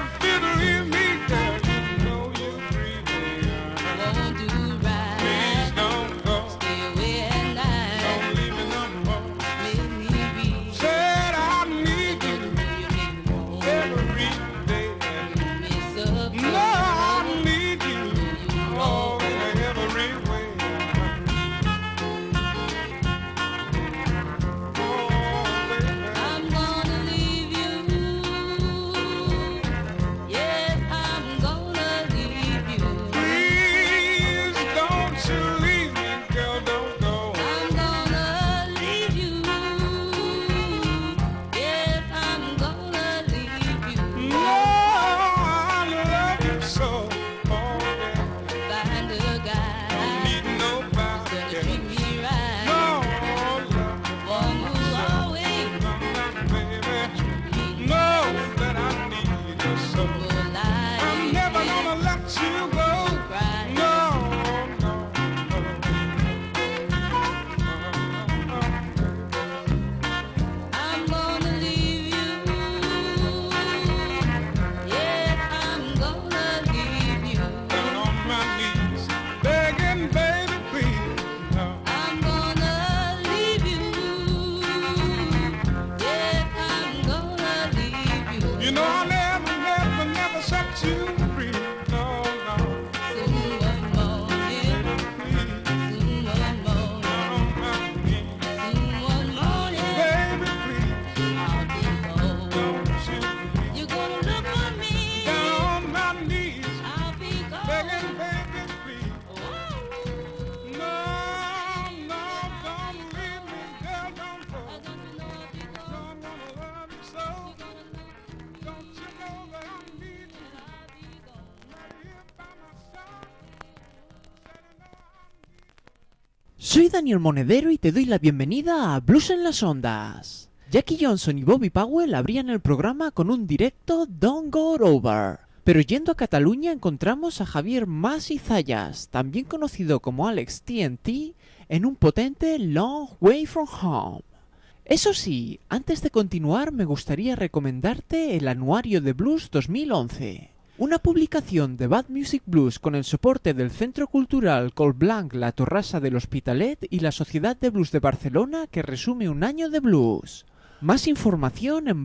Soy Daniel Monedero y te doy la bienvenida a Blues en las Ondas. Jackie Johnson y Bobby Powell abrían el programa con un directo Don't Go Over. Pero yendo a Cataluña encontramos a Javier Mas y Zayas, también conocido como Alex TNT, en un potente Long Way From Home. Eso sí, antes de continuar me gustaría recomendarte el Anuario de Blues 2011. Una publicación de Bad Music Blues con el soporte del Centro Cultural Col Blanc La Torrassa de l'Hospitalet y la Sociedad de Blues de Barcelona que resume un año de blues. Más información en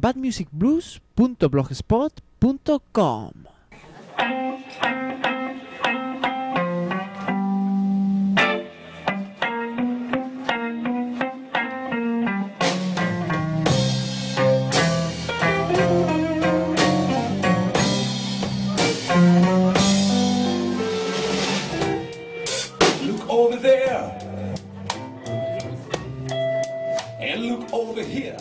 badmusicblues.blogspot.com. Over there and look over here.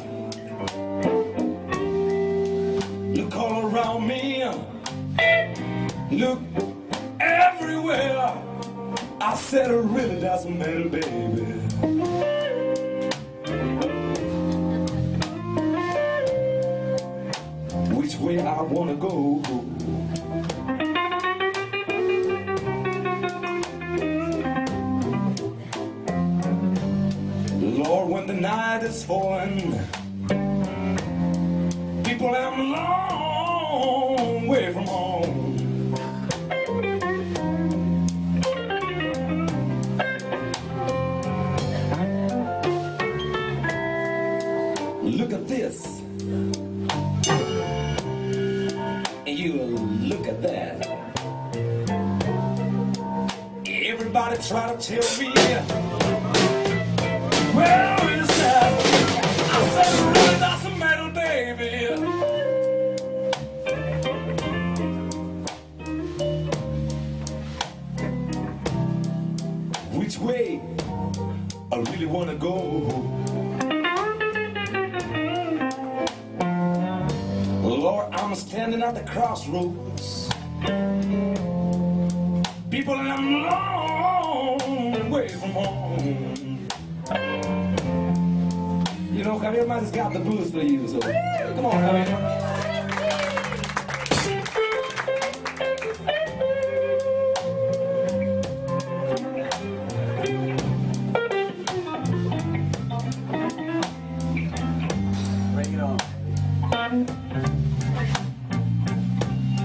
Look all around me. Look everywhere. I said it really doesn't matter, baby. Which way I wanna go. Lord, when the night is falling, people am a long way from home. Look at this, and you look at that. Everybody try to tell me, where is that? I said it really doesn't matter, baby. Which way I really wanna go? Lord, I'm standing at the crossroads. People and I'm long way from home. You know, Javier Mas has got the blues for you, so come on, Javier. Bring it on.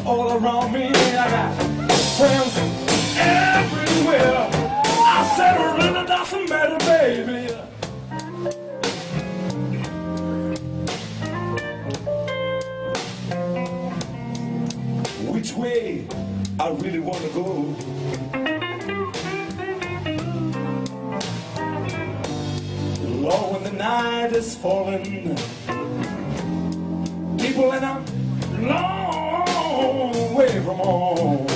all around me. I got friends everywhere. I said it really doesn't matter, baby. Which way I really want to go. Lord, when the night is falling, people in a long way from home.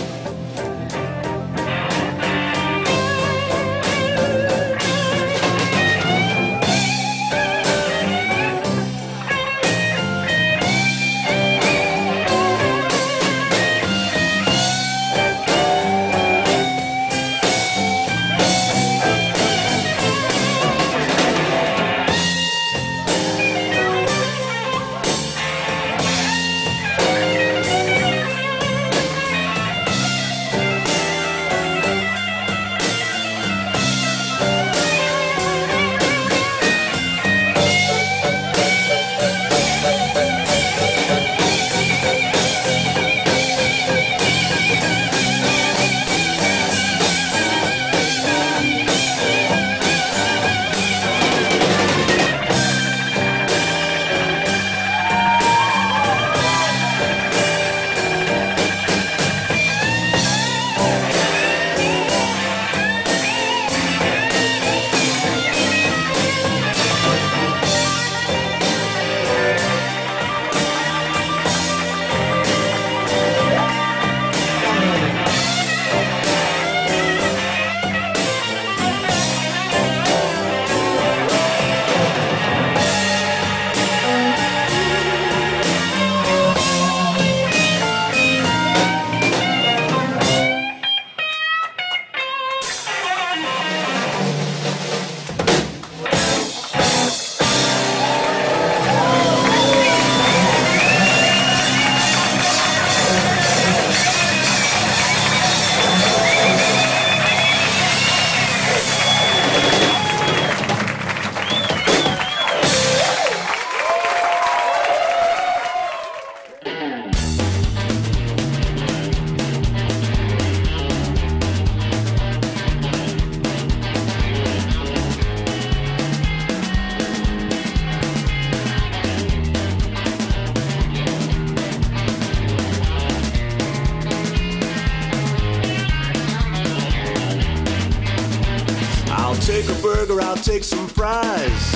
I'll take some fries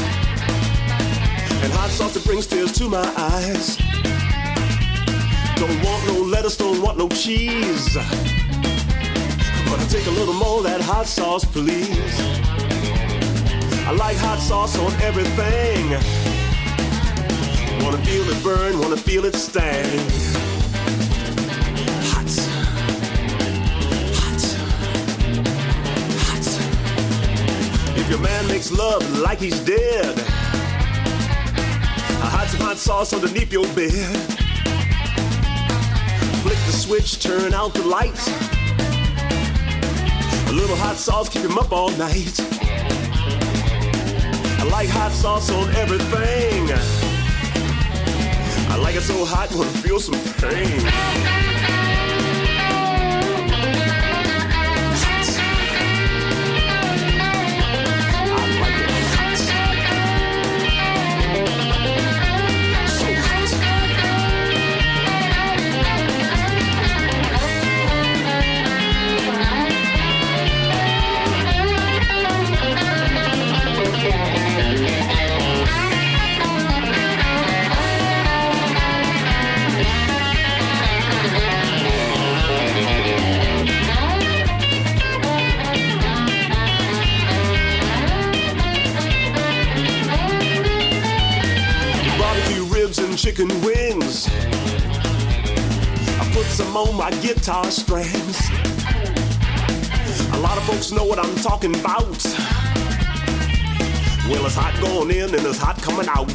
and hot sauce that brings tears to my eyes. Don't want no lettuce, don't want no cheese, but I'll take a little more of that hot sauce, please. I like hot sauce on everything. Wanna feel it burn, wanna feel it sting. If your man makes love like he's dead, I hide some hot sauce underneath your bed. Flick the switch, turn out the light. A little hot sauce, keep him up all night. I like hot sauce on everything. I like it so hot, wanna feel some pain. And chicken wings, I put some on my guitar strings. A lot of folks know what I'm talking about. Well, it's hot going in and it's hot coming out.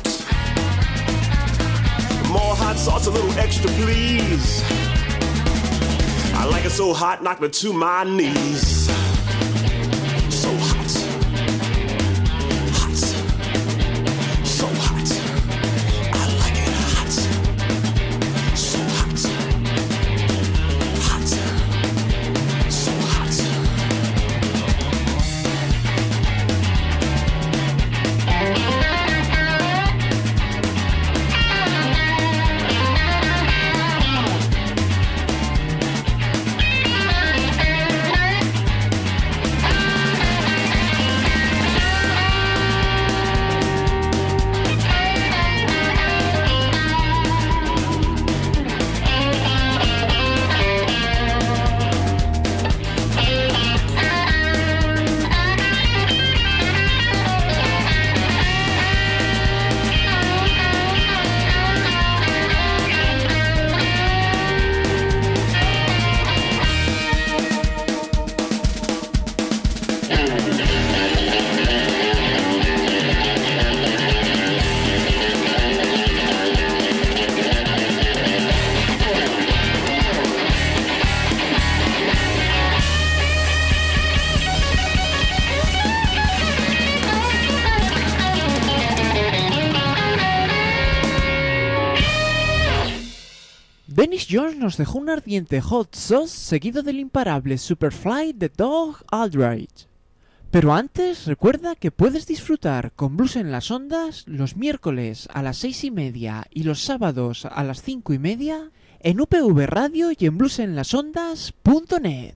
More hot sauce, a little extra please. I like it so hot, knock me to my knees. So hot, hot, so hot. I like it hot, so hot, Jones nos dejó un ardiente Hot Sauce seguido del imparable Superfly de Dog Aldrich. Pero antes, recuerda que puedes disfrutar con Blues en las Ondas los miércoles a las 6:30 y los sábados a las 5:30 en UPV Radio y en bluesenlasondas.net.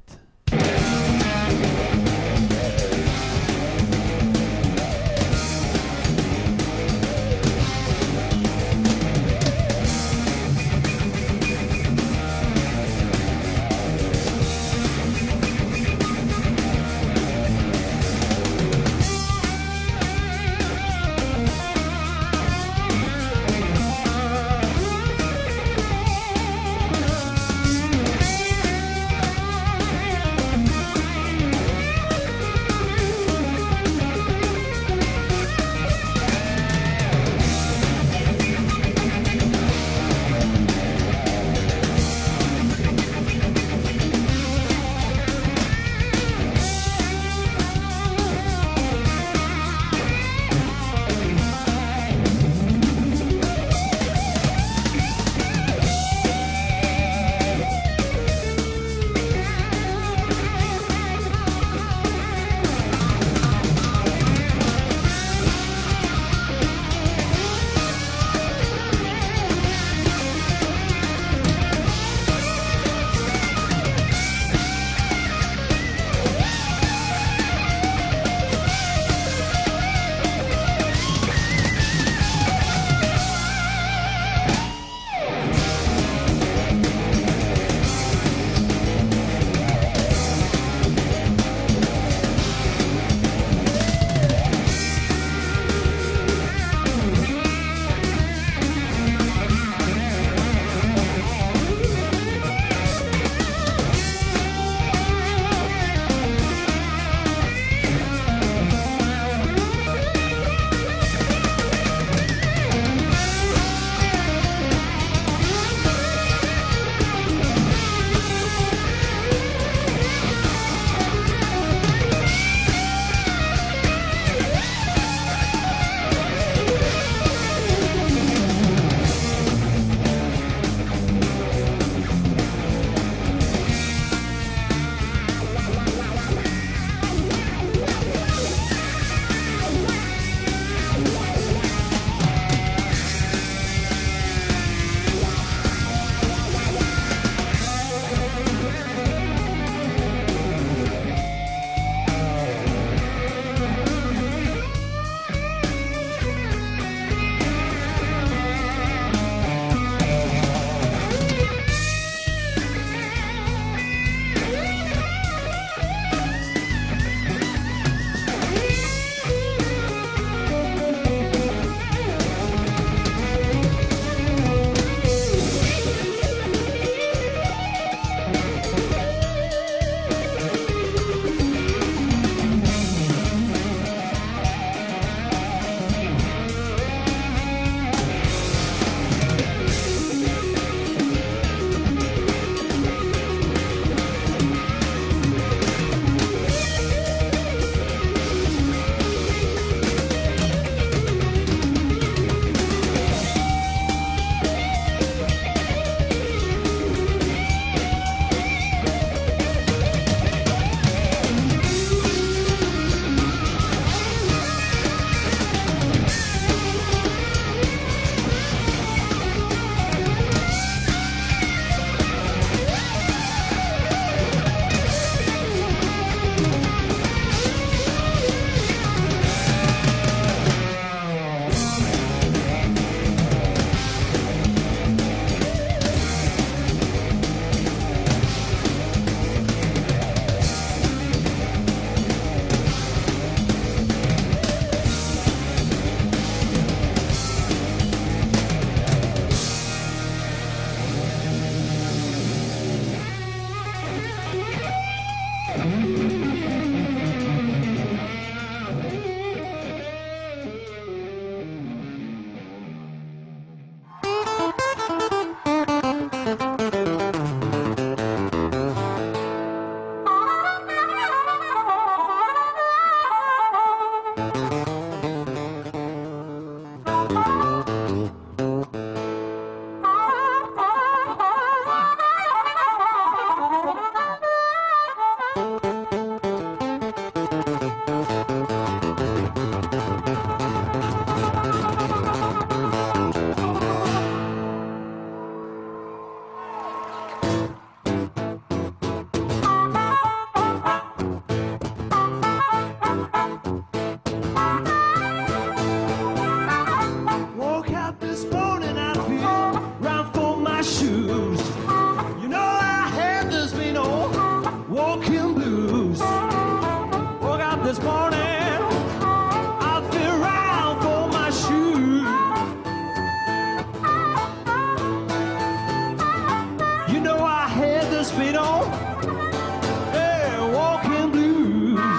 the speed on. Hey, walking blues.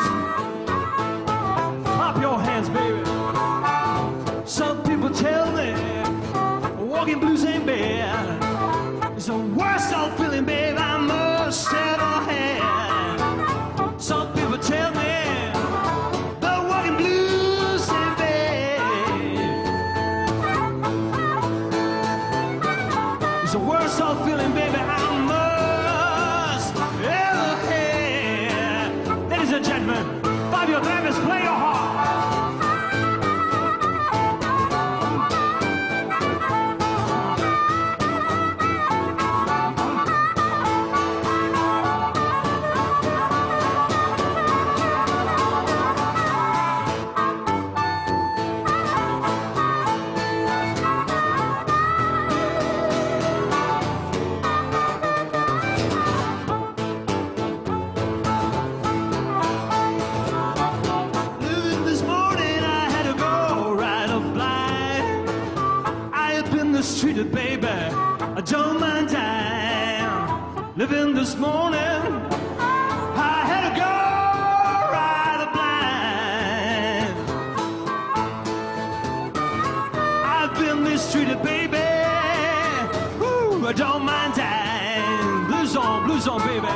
Clap your hands, baby. Some people tell me walking blues ain't bad. It's the worst I'm feeling, babe, I must ever had. Some people tell me the walking blues ain't bad. It's the worst I'm feeling, baby, I must ever had. Ladies and gentlemen, Fabio Travis, play your heart. Treated, baby, I don't mind dying. Living this morning, I had to go ride a blind. I've been mistreated, baby. Ooh, I don't mind dying. Blues on, baby.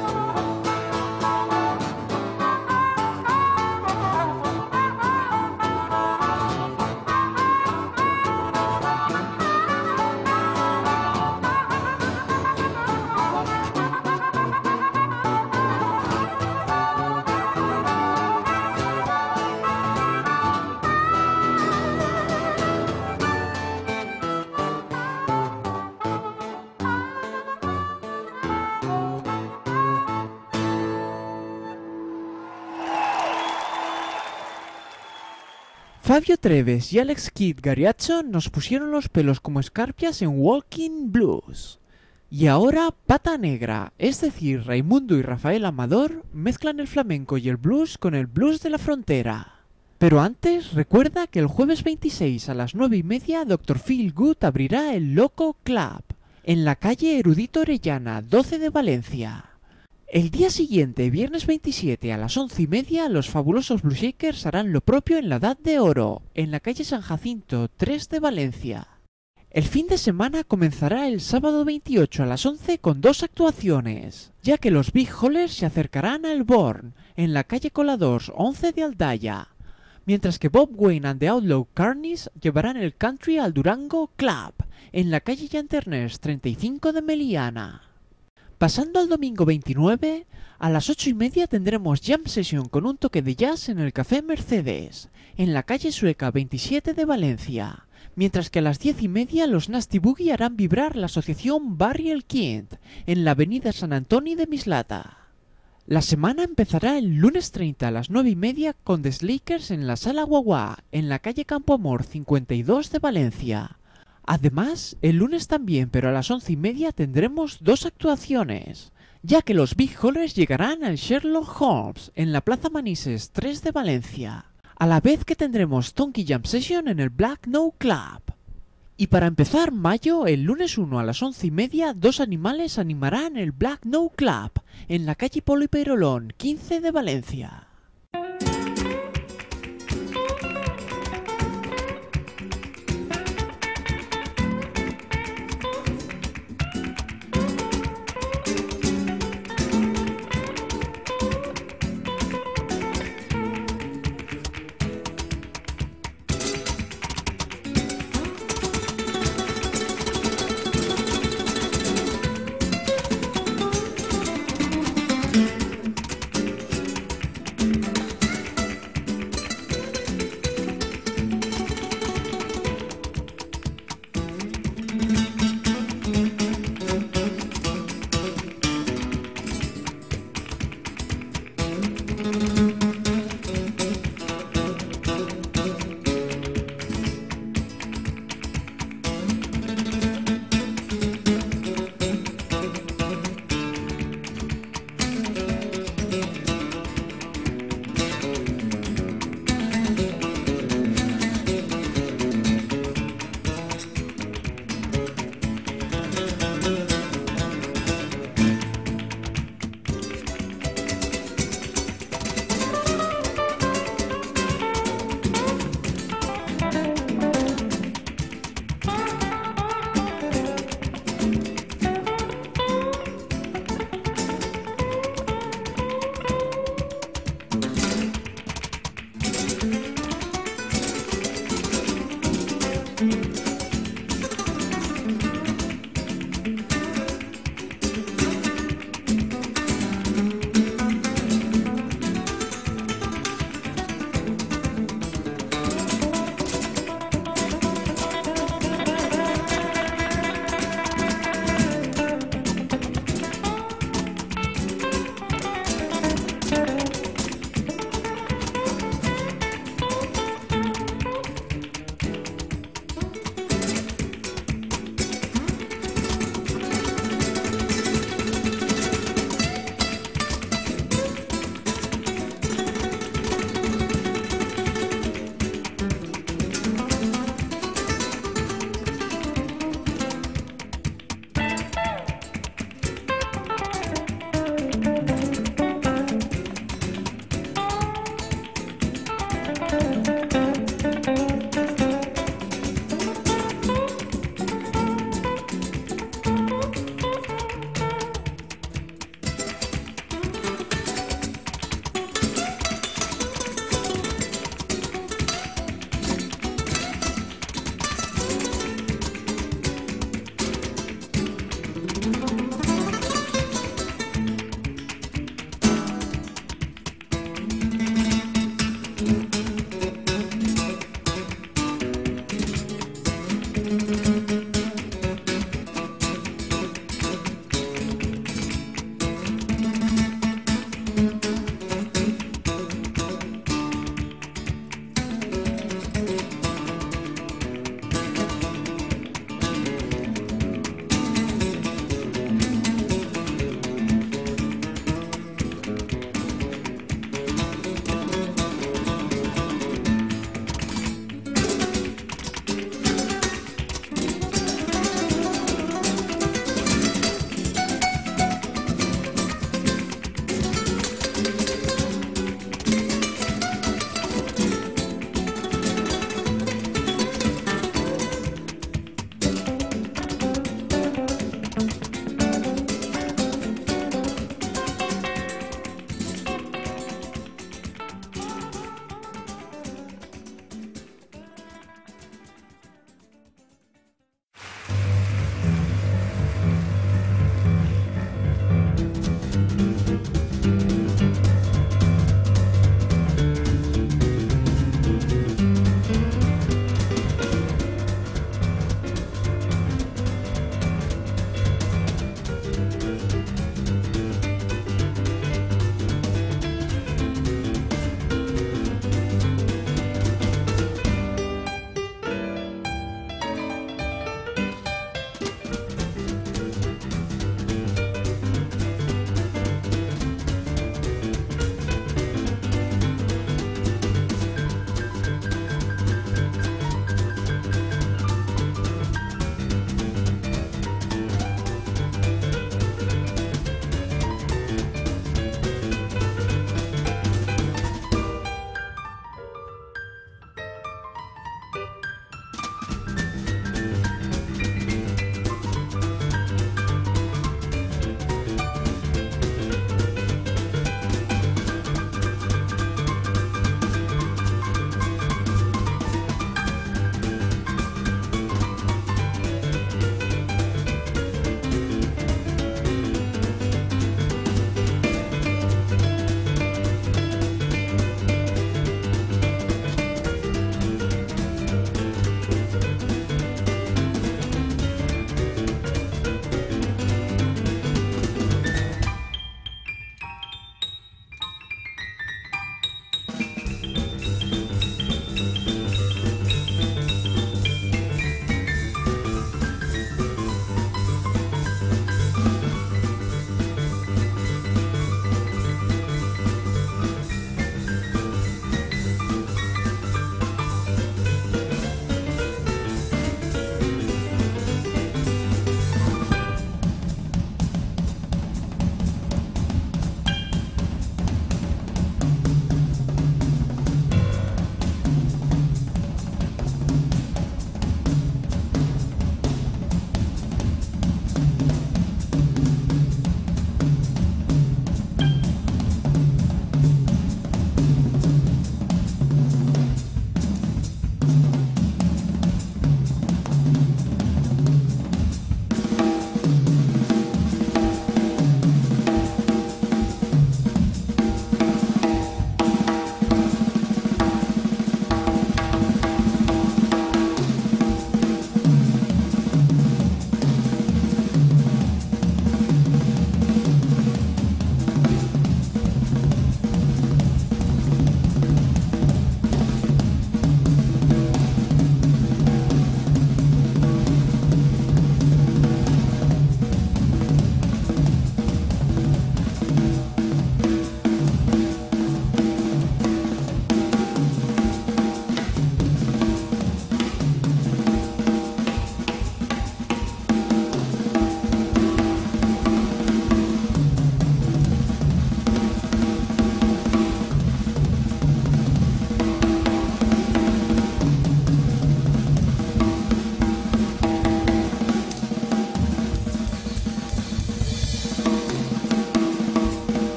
Fabio Treves y Alex Kidd Gariacho nos pusieron los pelos como escarpias en Walking Blues. Y ahora Pata Negra, es decir, Raimundo y Rafael Amador, mezclan el flamenco y el blues con el blues de la frontera. Pero antes, recuerda que el jueves 26 a las 9:30 Dr. Phil Good abrirá el Loco Club, en la calle Erudito Orellana, 12 de Valencia. El día siguiente, viernes 27 a las 11:30, los fabulosos Blue Shakers harán lo propio en la Edad de Oro, en la calle San Jacinto, 3 de Valencia. El fin de semana comenzará el sábado 28 a las 11 con 2 actuaciones, ya que los Big Hollers se acercarán al Born, en la calle Coladors, 11 de Aldaya, mientras que Bob Wayne and the Outlaw Carnies llevarán el country al Durango Club, en la calle Lanterners, 35 de Meliana. Pasando al domingo 29, a las 8:30 tendremos Jam Session con un toque de jazz en el Café Mercedes, en la calle Sueca 27 de Valencia, mientras que a las 10:30 los Nasty Boogie harán vibrar la asociación Barry el Quint, en la avenida San Antoni de Mislata. La semana empezará el lunes 30 a las 9:30 con The Slakers en la Sala Guaguá, en la calle Campo Amor 52 de Valencia. Además, el lunes también, pero a las 11:30 tendremos 2 actuaciones, ya que los Big Hollers llegarán al Sherlock Holmes en la Plaza Manises 3 de Valencia, a la vez que tendremos Tonky Jam Session en el Black No Club. Y para empezar mayo, el lunes 1 a las 11:30, 2 animales animarán el Black No Club en la calle Polo y Peirolón 15 de Valencia.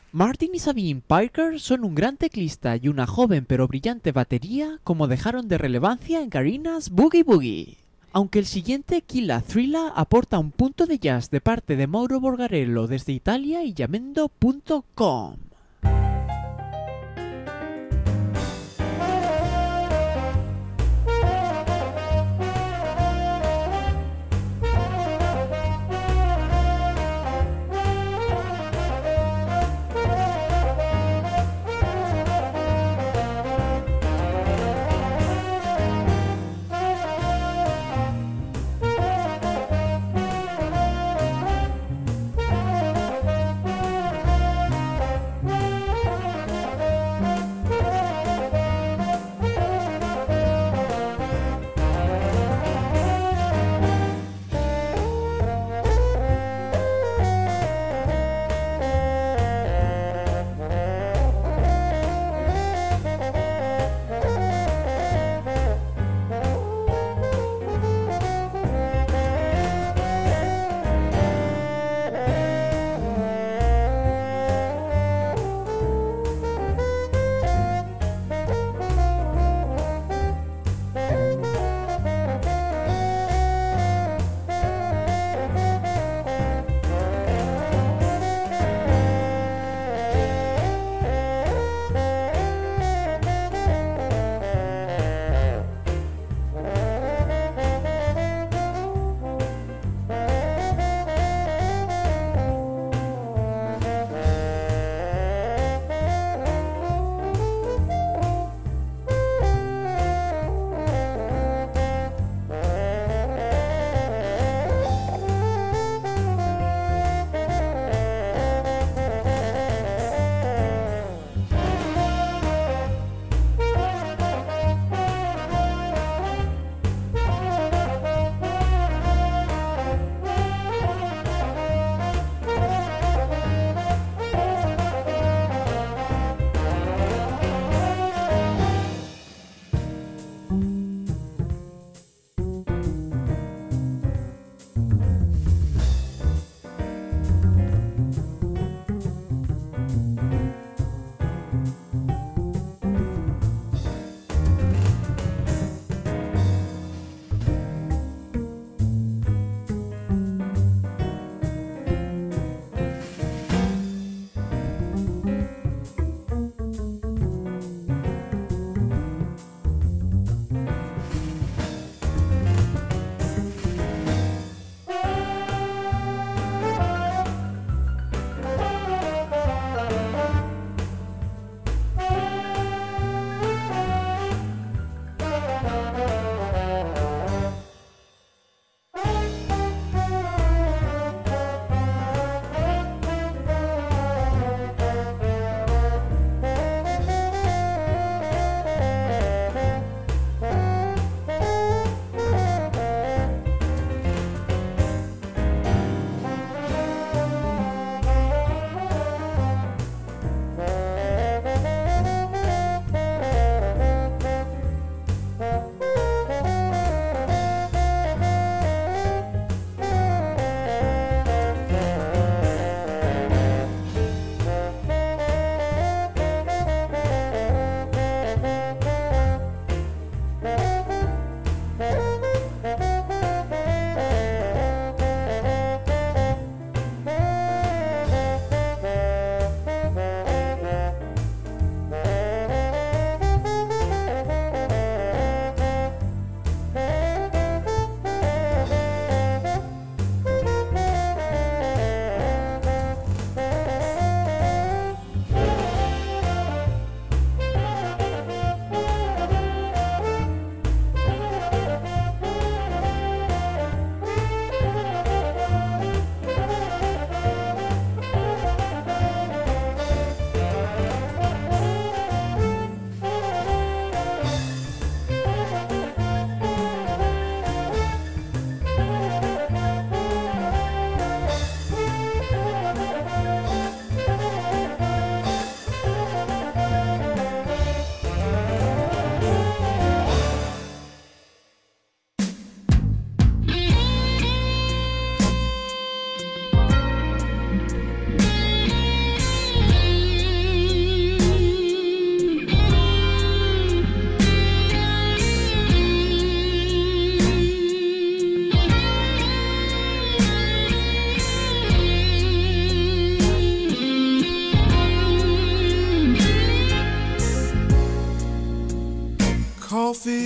Martin y Sabine Parker son un gran teclista y una joven pero brillante batería como dejaron de relevancia en Karina's Boogie Boogie. Aunque el siguiente, Killa Thrilla, aporta un punto de jazz de parte de Mauro Borgarello desde Italia y Yamendo.com.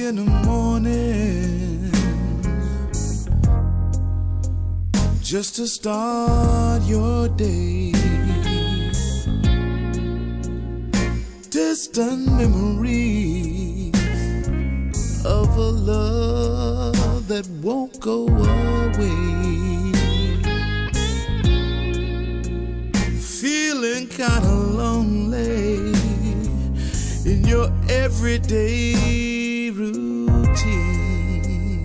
coffee in the morning just to start your day. Distant memories of a love that won't go away. Feeling kinda lonely in your everyday routine,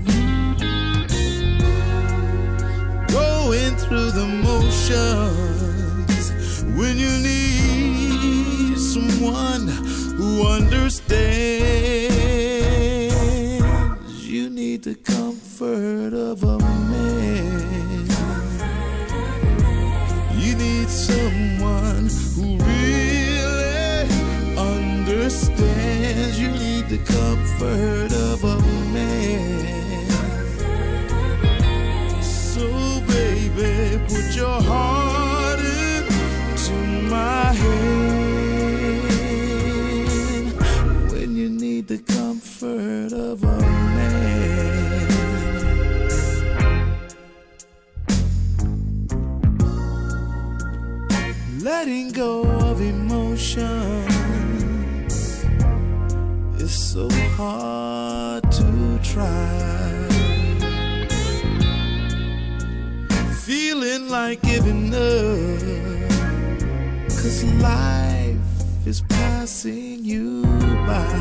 going through the motions when you need someone who understands. You need the comfort of a man. You need someone who really understands. You need the comfort of a man. So baby, put your heart into my hand when you need the comfort of a man. Letting go of emotions is so hard to try. Feeling like giving up, 'cause life is passing you by.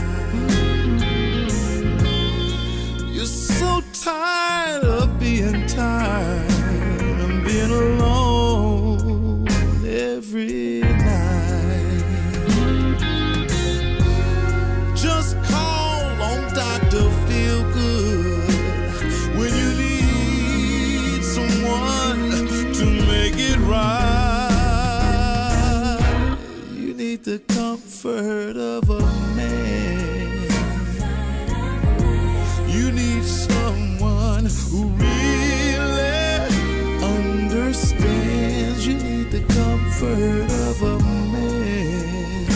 You're so tired of being tired and being alone every night. Just call on Dr. Feelgood when you need someone to make it right. You need the comfort of a man. You need someone who really understands. You need the comfort of a man.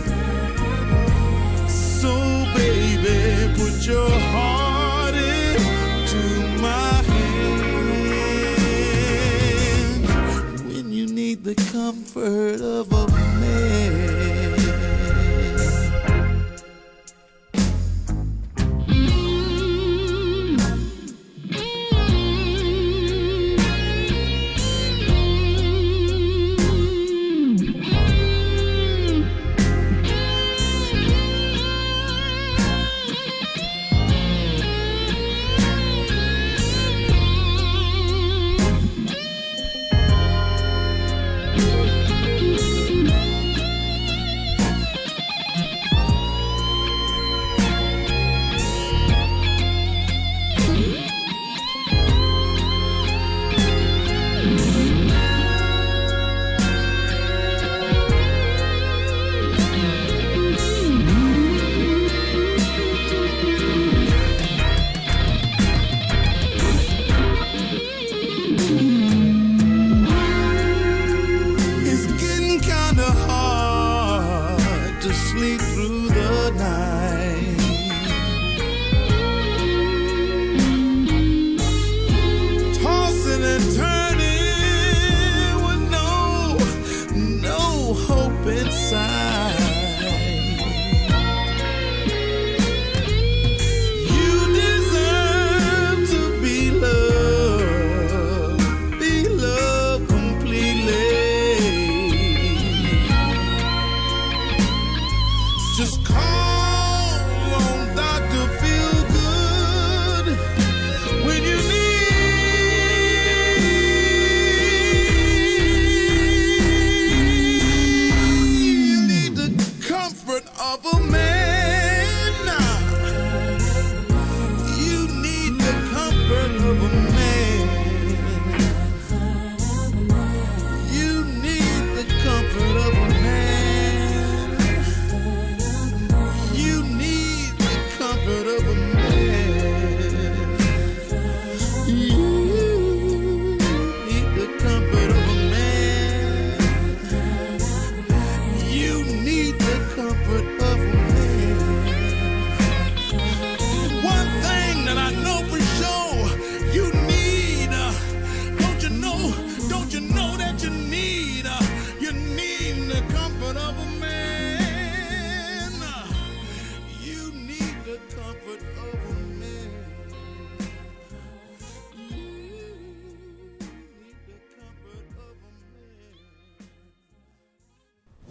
So baby, put your heart into my hand when you need the comfort of a man.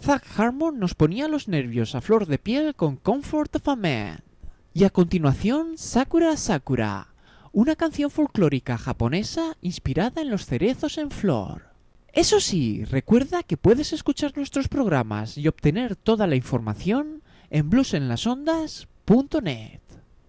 Zac Harmon nos ponía los nervios a flor de piel con Comfort of a Man. Y a continuación, Sakura Sakura, una canción folclórica japonesa inspirada en los cerezos en flor. Eso sí, recuerda que puedes escuchar nuestros programas y obtener toda la información en bluesenlasondas.net.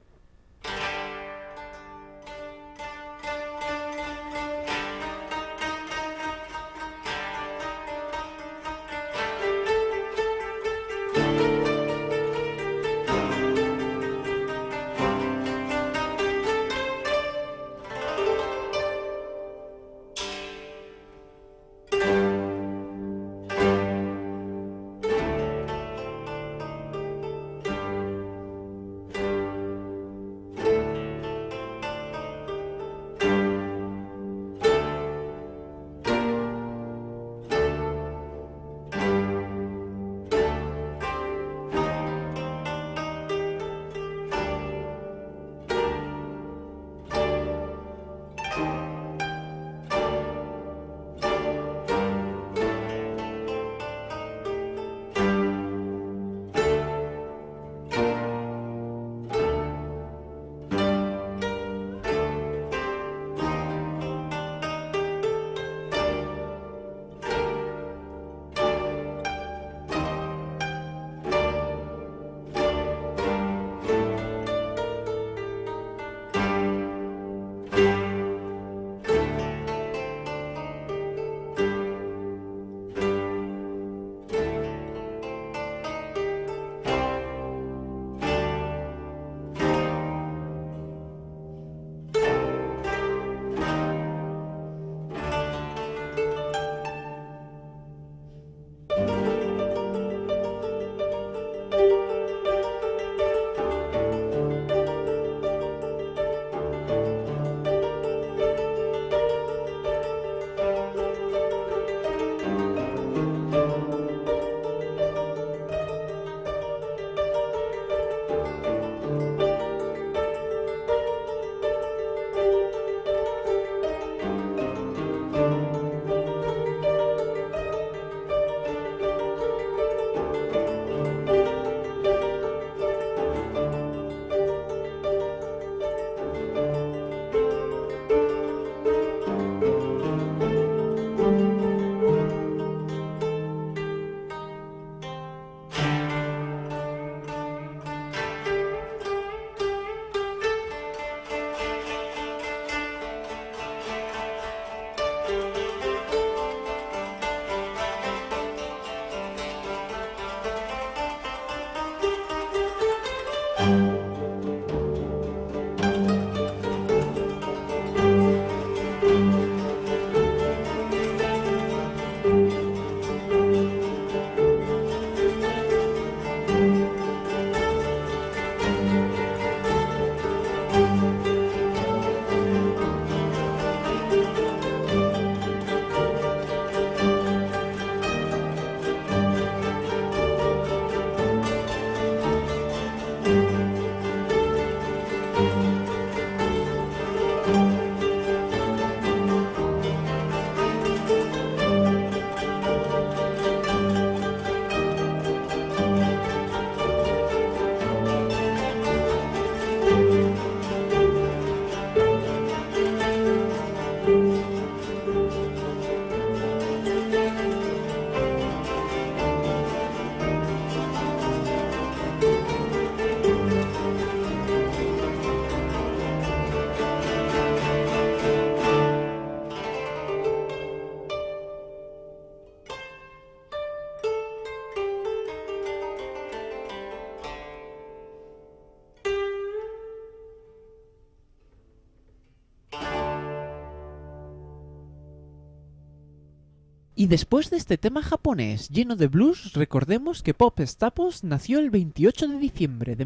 Y después de este tema japonés lleno de blues, recordemos que Pop Staples nació el 28 de diciembre de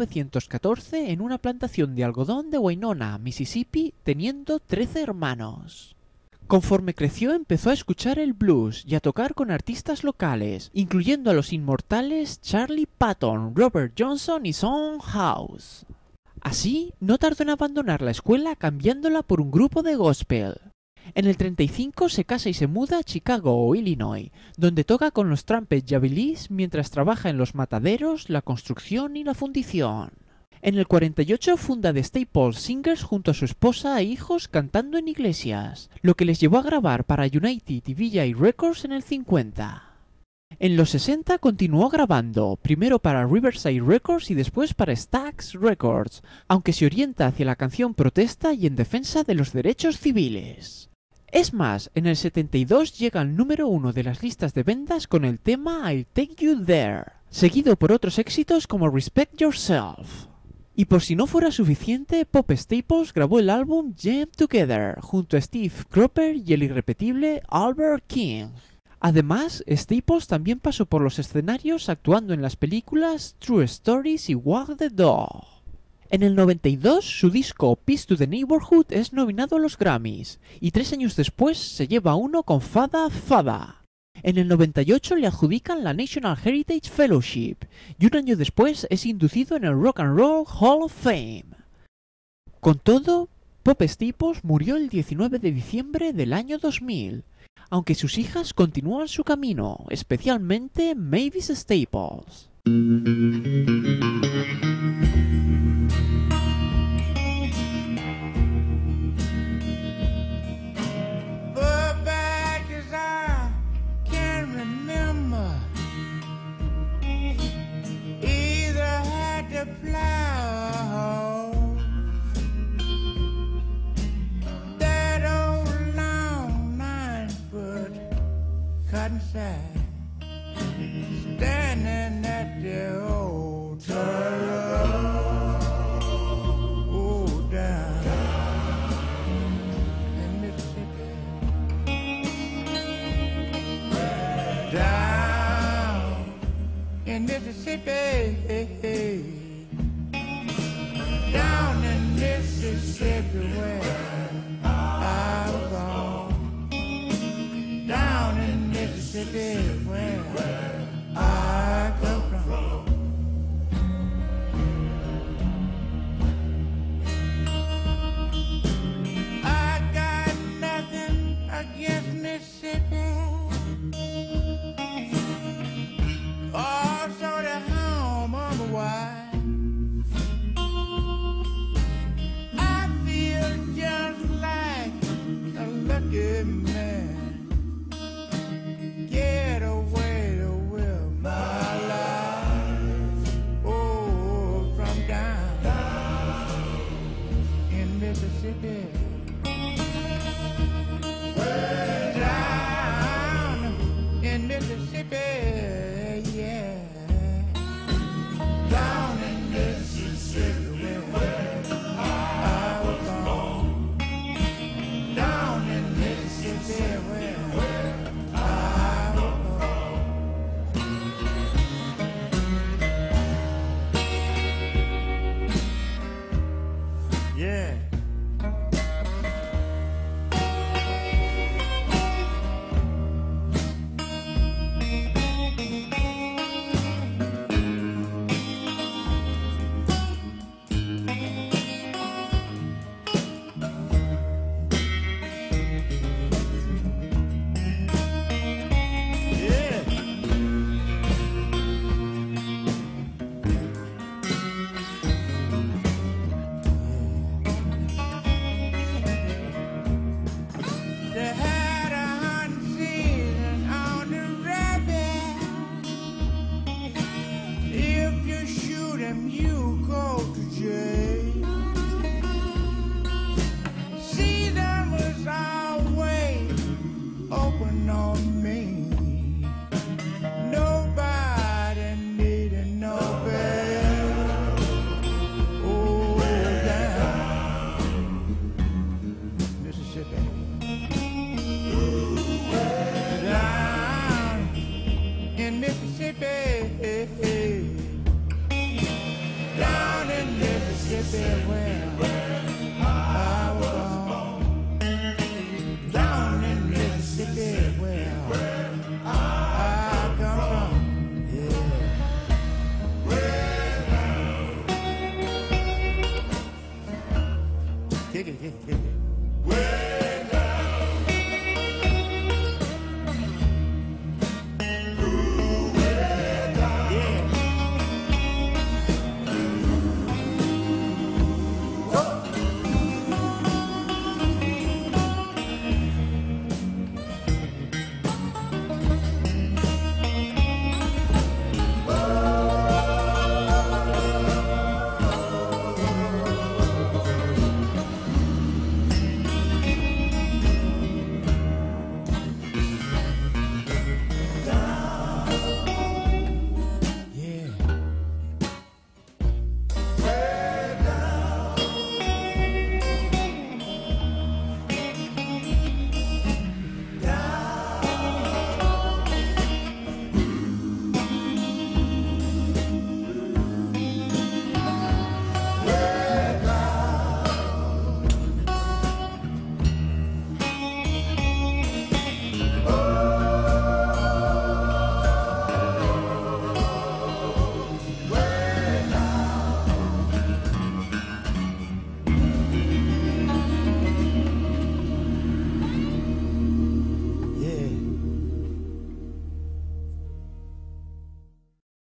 1914 en una plantación de algodón de Winona, Mississippi, teniendo 13 hermanos. Conforme creció empezó a escuchar el blues y a tocar con artistas locales, incluyendo a los inmortales Charlie Patton, Robert Johnson y Son House. Así, no tardó en abandonar la escuela cambiándola por un grupo de gospel. En el 35 se casa y se muda a Chicago, Illinois, donde toca con los Trumpet Javillis mientras trabaja en los mataderos, la construcción y la fundición. En el 48 funda The Staples Singers junto a su esposa e hijos cantando en iglesias, lo que les llevó a grabar para United y VJ Records en el 50. En los 60 continuó grabando, primero para Riverside Records y después para Stax Records, aunque se orienta hacia la canción protesta y en defensa de los derechos civiles. Es más, en el 72 llega al número 1 de las listas de ventas con el tema I'll Take You There, seguido por otros éxitos como Respect Yourself. Y por si no fuera suficiente, Pop Staples grabó el álbum Jam Together junto a Steve Cropper y el irrepetible Albert King. Además, Staples también pasó por los escenarios actuando en las películas True Stories y Walk the Dog. En el 92, su disco Peace to the Neighborhood es nominado a los Grammys, y 3 años después se lleva uno con Fada Fada. En el 98 le adjudican la National Heritage Fellowship, y un año después es inducido en el Rock and Roll Hall of Fame. Con todo, Pop Staples murió el 19 de diciembre del año 2000, aunque sus hijas continúan su camino, especialmente Mavis Staples. Standing at the old turtle, oh, down in Mississippi, down in Mississippi, down in Mississippi where I was born, down in Mississippi where I come from. I got nothing against Mississippi. Oh, so the home of the wild. I feel just like a lucky man. Get away to live my life, oh, from down in Mississippi, down in Mississippi, yeah, down in Mississippi where I was born, down in Mississippi where yeah. Down in Mississippi, where